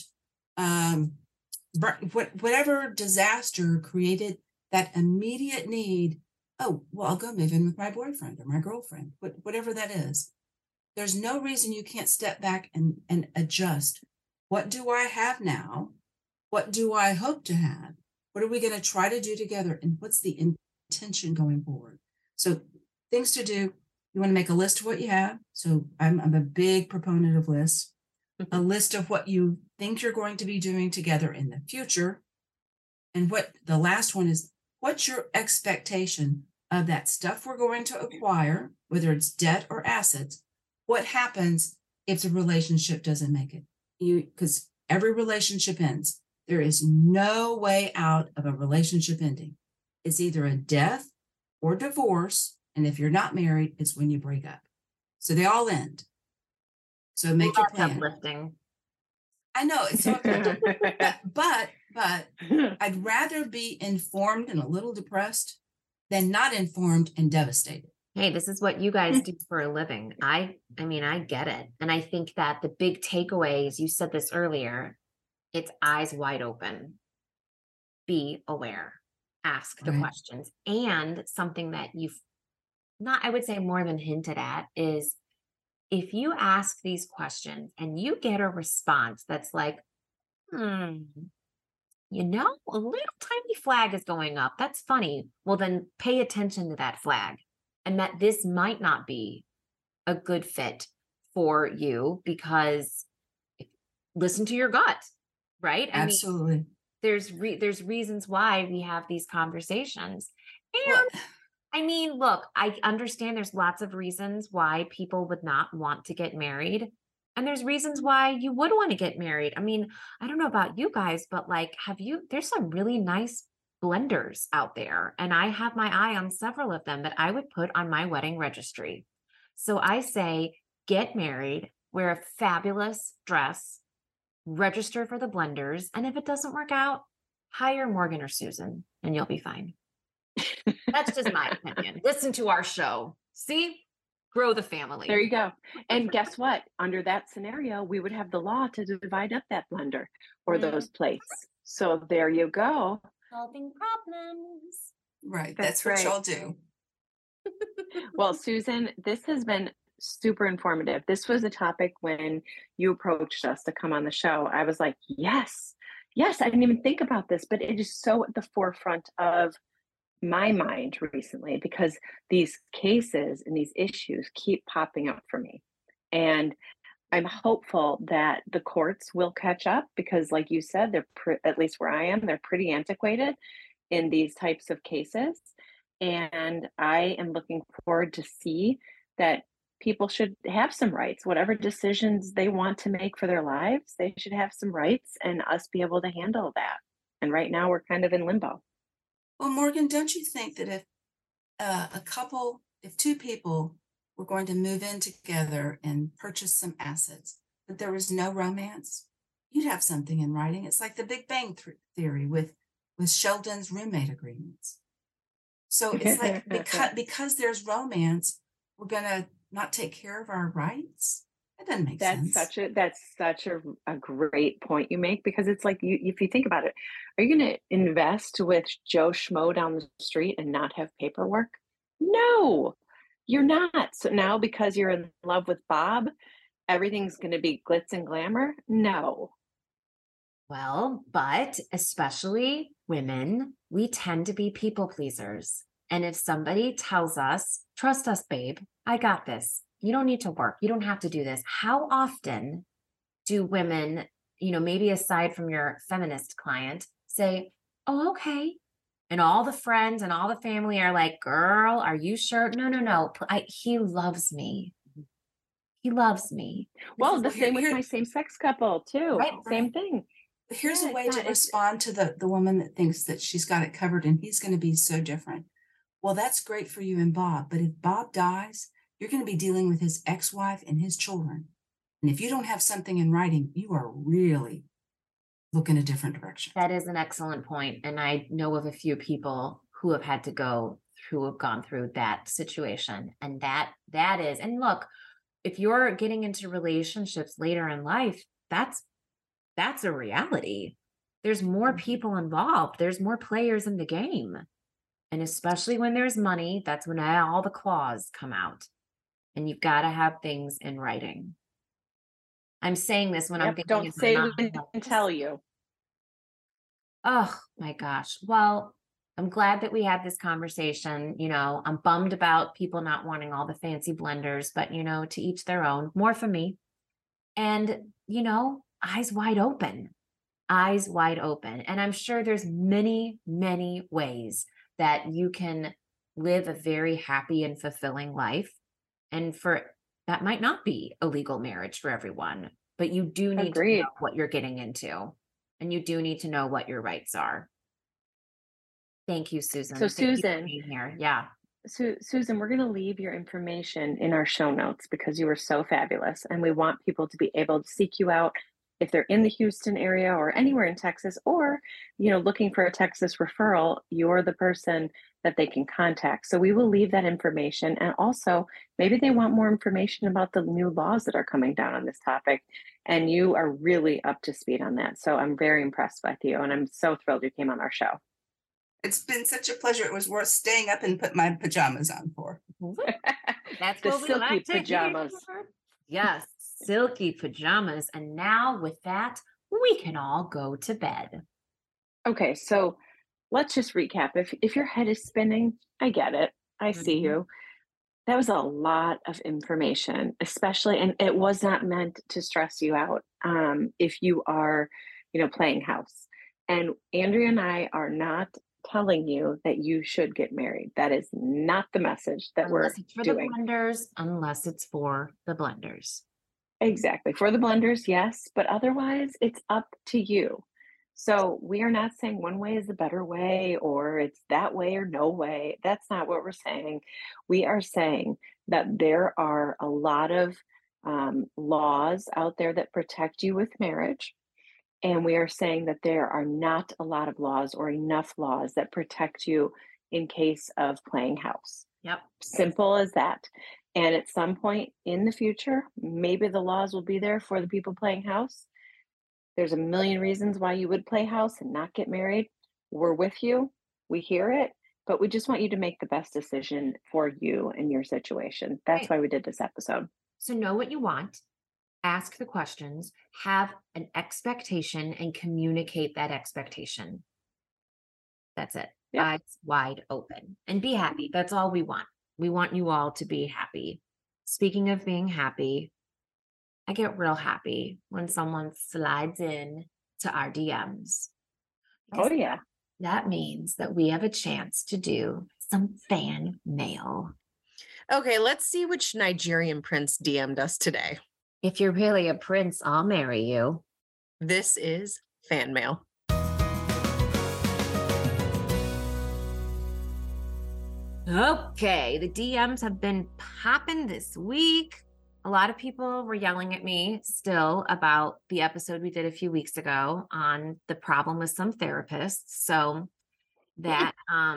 [SPEAKER 4] Whatever disaster created that immediate need. Oh, well, I'll go move in with my boyfriend or my girlfriend, whatever that is. There's no reason you can't step back and adjust. What do I have now? What do I hope to have? What are we going to try to do together? And what's the intention going forward? So things to do, you want to make a list of what you have. So I'm a big proponent of lists. A list of what you think you're going to be doing together in the future. And what the last one is, what's your expectation of that stuff we're going to acquire, whether it's debt or assets? What happens if the relationship doesn't make it? Because every relationship ends. There is no way out of a relationship ending. It's either a death or divorce. And if you're not married, it's when you break up. So they all end. So make your plan.
[SPEAKER 5] Uplifting.
[SPEAKER 4] I know it's so uplifting. but I'd rather be informed and a little depressed than not informed and devastated.
[SPEAKER 5] Hey, this is what you guys do for a living. I mean, I get it. And I think that the big takeaways, you said this earlier, it's eyes wide open. Be aware. Ask the questions. And something that you've not, I would say more than hinted at is if you ask these questions and you get a response that's like, a little tiny flag is going up. That's funny. Well, then pay attention to that flag and that this might not be a good fit for you because listen to your gut, right?
[SPEAKER 4] Absolutely.
[SPEAKER 5] I mean, there's reasons why we have these conversations. And I mean, look, I understand there's lots of reasons why people would not want to get married. And there's reasons why you would want to get married. I mean, I don't know about you guys, but like, there's some really nice blenders out there. And I have my eye on several of them that I would put on my wedding registry. So I say, get married, wear a fabulous dress, register for the blenders. And if it doesn't work out, hire Morgan or Susan and you'll be fine. That's just my opinion. Listen to our show. See? Grow the family.
[SPEAKER 3] There you go. And guess what? Under that scenario, we would have the law to divide up that blender or those plates. So there you go.
[SPEAKER 5] Solving problems.
[SPEAKER 4] Right. That's what y'all do.
[SPEAKER 3] Well, Susan, this has been super informative. This was a topic when you approached us to come on the show. I was like, yes, I didn't even think about this, but it is so at the forefront of my mind recently because these cases and these issues keep popping up for me. And I'm hopeful that the courts will catch up because, like you said, at least where I am, they're pretty antiquated in these types of cases. And I am looking forward to see that people should have some rights. Whatever decisions they want to make for their lives, they should have some rights and us be able to handle that. And right now we're kind of in limbo.
[SPEAKER 4] Well, Morgan, don't you think that if two people were going to move in together and purchase some assets, but there was no romance, you'd have something in writing. It's like the Big Bang Theory with Sheldon's roommate agreements. So it's like because there's romance, we're gonna not take care of our rights. That doesn't make sense.
[SPEAKER 3] That's such a great point you make because it's like if you think about it, are you going to invest with Joe Schmo down the street and not have paperwork? No, you're not. So now because you're in love with Bob, everything's going to be glitz and glamour? No.
[SPEAKER 5] Well, but especially women, we tend to be people pleasers. And if somebody tells us, trust us, babe, I got this. You don't need to work. You don't have to do this. How often do women, maybe aside from your feminist client, say, oh, okay. And all the friends and all the family are like, girl, are you sure? No. He loves me. He loves me.
[SPEAKER 3] Well, the same with my same-sex couple too.
[SPEAKER 5] Right,
[SPEAKER 3] same thing.
[SPEAKER 4] Here's a way to respond to the woman that thinks that she's got it covered and he's going to be so different. Well, that's great for you and Bob, but if Bob dies, you're going to be dealing with his ex-wife and his children. And if you don't have something in writing, you are really looking a different direction.
[SPEAKER 5] That is an excellent point. And I know of a few people who have gone through that situation. And that is, and look, if you're getting into relationships later in life, that's a reality. There's more people involved. There's more players in the game. And especially when there's money, that's when all the claws come out. And you've got to have things in writing. I'm saying this when I'm thinking.
[SPEAKER 3] Don't say we didn't tell you.
[SPEAKER 5] Oh my gosh. Well, I'm glad that we had this conversation. I'm bummed about people not wanting all the fancy blenders, but to each their own. More for me. And, eyes wide open. Eyes wide open. And I'm sure there's many, many ways that you can live a very happy and fulfilling life. And that might not be a legal marriage for everyone, but you do need to know what you're getting into. And you do need to know what your rights are. Thank you, Susan.
[SPEAKER 3] So Susan,
[SPEAKER 5] being here. Yeah.
[SPEAKER 3] Susan, we're going to leave your information in our show notes because you were so fabulous. And we want people to be able to seek you out if they're in the Houston area or anywhere in Texas, or, looking for a Texas referral, you're the person that they can contact. So we will leave that information. And also, maybe they want more information about the new laws that are coming down on this topic. And you are really up to speed on that. So I'm very impressed with you. And I'm so thrilled you came on our show.
[SPEAKER 4] It's been such a pleasure. It was worth staying up and put my pajamas on for.
[SPEAKER 5] That's
[SPEAKER 3] the
[SPEAKER 5] what we
[SPEAKER 3] silky
[SPEAKER 5] like
[SPEAKER 3] pajamas.
[SPEAKER 5] Yes, silky pajamas. And now with that, we can all go to bed.
[SPEAKER 3] Okay, so let's just recap. If your head is spinning, I get it. I see you. That was a lot of information, especially, and it was not meant to stress you out if you are, playing house. And Andrea and I are not telling you that you should get married. That is not the message that we're doing.
[SPEAKER 5] Unless it's for the blenders.
[SPEAKER 3] Exactly. For the blenders, yes. But otherwise, it's up to you. So we are not saying one way is the better way or it's that way or no way. That's not what we're saying. We are saying that there are a lot of laws out there that protect you with marriage. And we are saying that there are not a lot of laws or enough laws that protect you in case of playing house.
[SPEAKER 5] Yep.
[SPEAKER 3] Simple as that. And at some point in the future, maybe the laws will be there for the people playing house. There's a million reasons why you would play house and not get married. We're with you. We hear it, but we just want you to make the best decision for you and your situation. That's why we did this episode.
[SPEAKER 5] So know what you want. Ask the questions, have an expectation, and communicate that expectation. That's it.
[SPEAKER 3] Yep.
[SPEAKER 5] Eyes wide open and be happy. That's all we want. We want you all to be happy. Speaking of being happy, I get real happy when someone slides in to our DMs.
[SPEAKER 6] Oh, yeah.
[SPEAKER 5] That means that we have a chance to do some fan mail.
[SPEAKER 2] Okay, let's see which Nigerian prince DM'd us today.
[SPEAKER 5] If you're really a prince, I'll marry you.
[SPEAKER 2] This is fan mail.
[SPEAKER 5] Okay, the DMs have been popping this week. A lot of people were yelling at me still about the episode we did a few weeks ago on the problem with some therapists. So that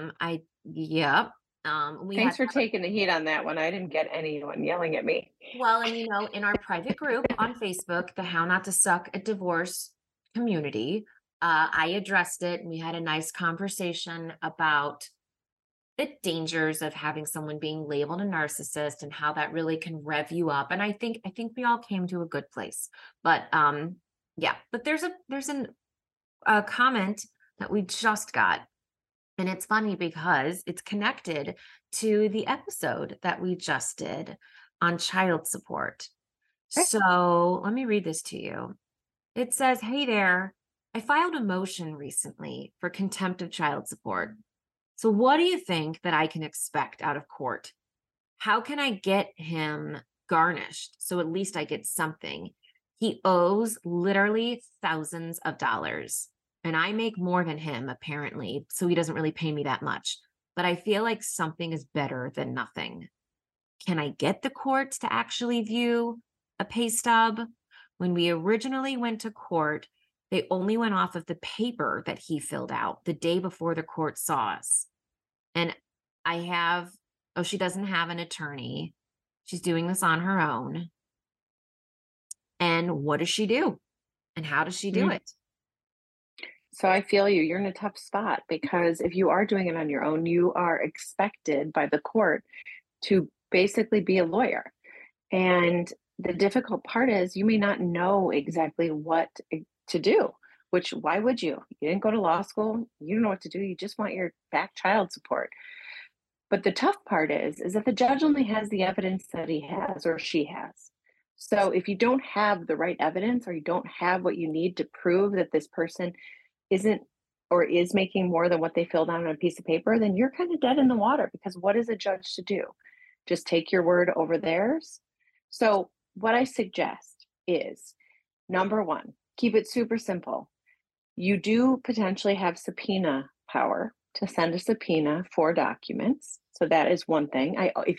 [SPEAKER 6] Thanks for taking the heat on that one. I didn't get anyone yelling at me.
[SPEAKER 5] Well, and in our private group on Facebook, the How Not to Suck at Divorce community, I addressed it and we had a nice conversation about the dangers of having someone being labeled a narcissist and how that really can rev you up. And I think we all came to a good place. But but there's a comment that we just got. And it's funny because it's connected to the episode that we just did on child support.
[SPEAKER 6] Okay.
[SPEAKER 5] So let me read this to you. It says, "Hey there, I filed a motion recently for contempt of child support. So what do you think that I can expect out of court? How can I get him garnished so at least I get something? He owes literally thousands of dollars. And I make more than him, apparently, so he doesn't really pay me that much. But I feel like something is better than nothing. Can I get the courts to actually view a pay stub? When we originally went to court, they only went off of the paper that he filled out the day before the court saw us. And she doesn't have an attorney. She's doing this on her own. And what does she do? And how does she do it?"
[SPEAKER 6] So I feel you. You're in a tough spot because if you are doing it on your own, you are expected by the court to basically be a lawyer. And the difficult part is you may not know exactly what to do, which why would you? You didn't go to law school. You don't know what to do. You just want your back child support. But the tough part is that the judge only has the evidence that he has or she has. So if you don't have the right evidence or you don't have what you need to prove that this person isn't or is making more than what they filled out on a piece of paper, then you're kind of dead in the water because what is a judge to do? Just take your word over theirs? So what I suggest is, number one, keep it super simple. You do potentially have subpoena power to send a subpoena for documents. So that is one thing.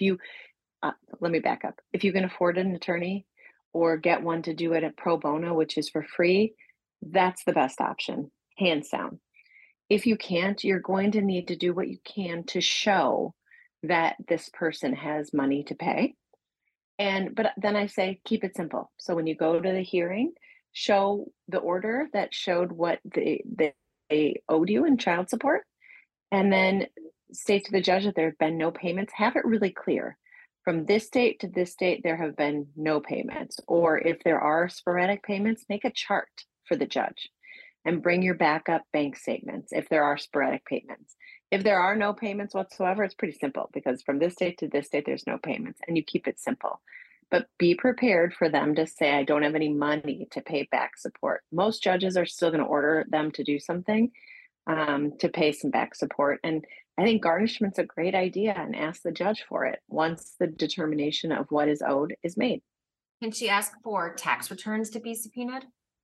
[SPEAKER 6] Let me back up. If you can afford an attorney or get one to do it at pro bono, which is for free, that's the best option, hands down. If you can't, you're going to need to do what you can to show that this person has money to pay. But then I say, keep it simple. So when you go to the hearing, show the order that showed what they owed you in child support, and then state to the judge that there have been no payments. Have it really clear. From this date to this date, there have been no payments. Or if there are sporadic payments, make a chart for the judge and bring your backup bank statements if there are sporadic payments. If there are no payments whatsoever, it's pretty simple because from this date to this date, there's no payments and you keep it simple. But be prepared for them to say, I don't have any money to pay back support. Most judges are still going to order them to do something to pay some back support. And I think garnishment's a great idea and ask the judge for it once the determination of what is owed is made.
[SPEAKER 5] Can she ask for tax returns to be subpoenaed?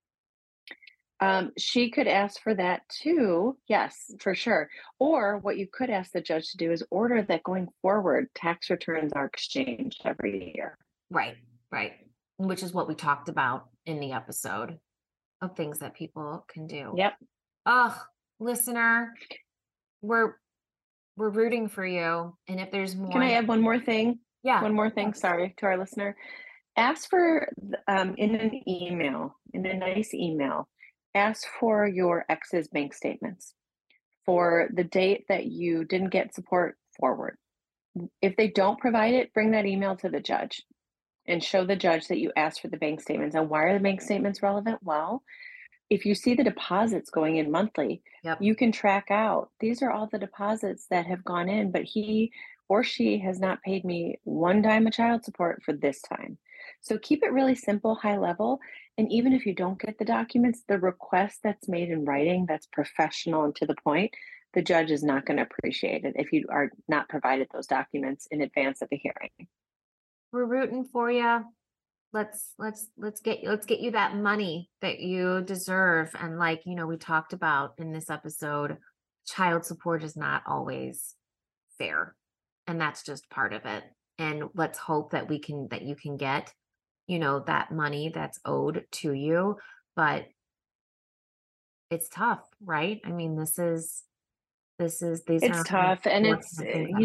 [SPEAKER 6] She could ask for that too. Yes, for sure. Or what you could ask the judge to do is order that going forward, tax returns are exchanged every year.
[SPEAKER 5] Right. Which is what we talked about in the episode of things that people can do.
[SPEAKER 6] Yep.
[SPEAKER 5] Oh, listener, we're rooting for you. And if there's more.
[SPEAKER 6] Can I add one more thing?
[SPEAKER 5] Yeah.
[SPEAKER 6] One more thing. Sorry to our listener. Ask for in a nice email, ask for your ex's bank statements for the date that you didn't get support forward. If they don't provide it, bring that email to the judge and show the judge that you asked for the bank statements. And why are the bank statements relevant? Well, if you see the deposits going in monthly, you can track out, these are all the deposits that have gone in, but he or she has not paid me one dime of child support for this time.
[SPEAKER 3] So keep it really simple, high level. And even if you don't get the documents, the request that's made in writing, that's professional and to the point, the judge is not going to appreciate it if you are not provided those documents in advance of the hearing.
[SPEAKER 5] We're rooting for you. Let's get you that money that you deserve. And like, we talked about in this episode, child support is not always fair. And that's just part of it. And let's hope that you can get, that money that's owed to you. But it's tough, right? I mean,
[SPEAKER 3] It's tough. And it's,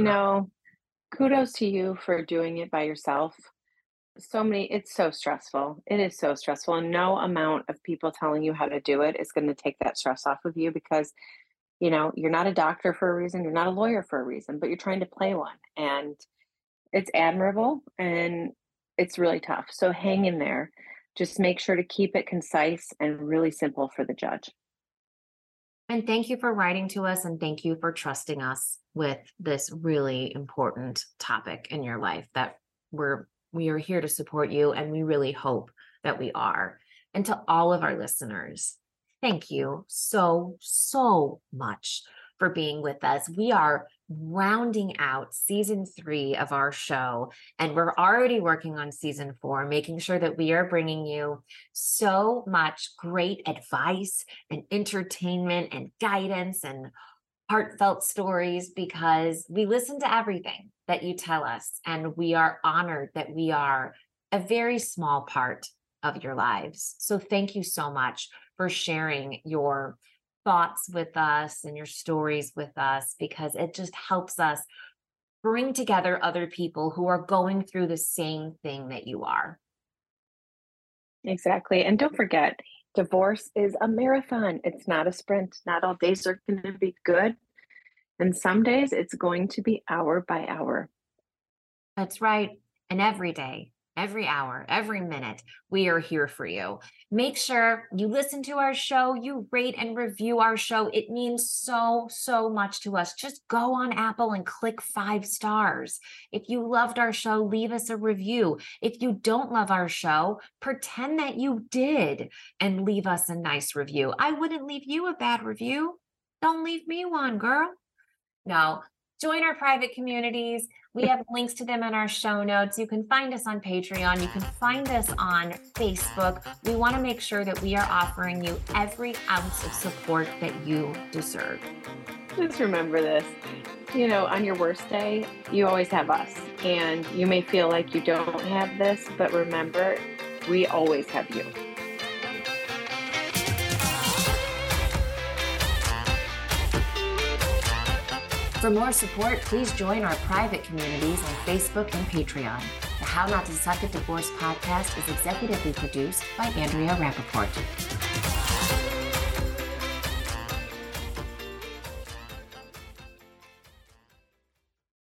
[SPEAKER 3] kudos to you for doing it by yourself. It's so stressful. It is so stressful. And no amount of people telling you how to do it is going to take that stress off of you because, you're not a doctor for a reason. You're not a lawyer for a reason, but you're trying to play one. And it's admirable and it's really tough. So hang in there. Just make sure to keep it concise and really simple for the judge.
[SPEAKER 5] And thank you for writing to us, and thank you for trusting us with this really important topic in your life that we are here to support you, and we really hope that we are. And to all of our listeners, thank you so, so much for being with us. We are rounding out season 3 of our show, and we're already working on season 4, making sure that we are bringing you so much great advice and entertainment and guidance and heartfelt stories, because we listen to everything that you tell us, and we are honored that we are a very small part of your lives. So thank you so much for sharing your thoughts with us and your stories with us, because it just helps us bring together other people who are going through the same thing that you are.
[SPEAKER 3] Exactly. And don't forget, divorce is a marathon. It's not a sprint. Not all days are going to be good. And some days it's going to be hour by hour.
[SPEAKER 5] That's right. And every day, every hour, every minute, we are here for you. Make sure you listen to our show, you rate and review our show. It means so, so much to us. Just go on Apple and click 5 stars. If you loved our show, leave us a review. If you don't love our show, pretend that you did and leave us a nice review. I wouldn't leave you a bad review. Don't leave me one, girl. No. Join our private communities. We have links to them in our show notes. You can find us on Patreon. You can find us on Facebook. We want to make sure that we are offering you every ounce of support that you deserve.
[SPEAKER 3] Just remember this, on your worst day, you always have us. And you may feel like you don't have this, but remember, we always have you.
[SPEAKER 5] For more support, please join our private communities on Facebook and Patreon. The How Not to Suck at Divorce podcast is executively produced by Andrea Rappaport.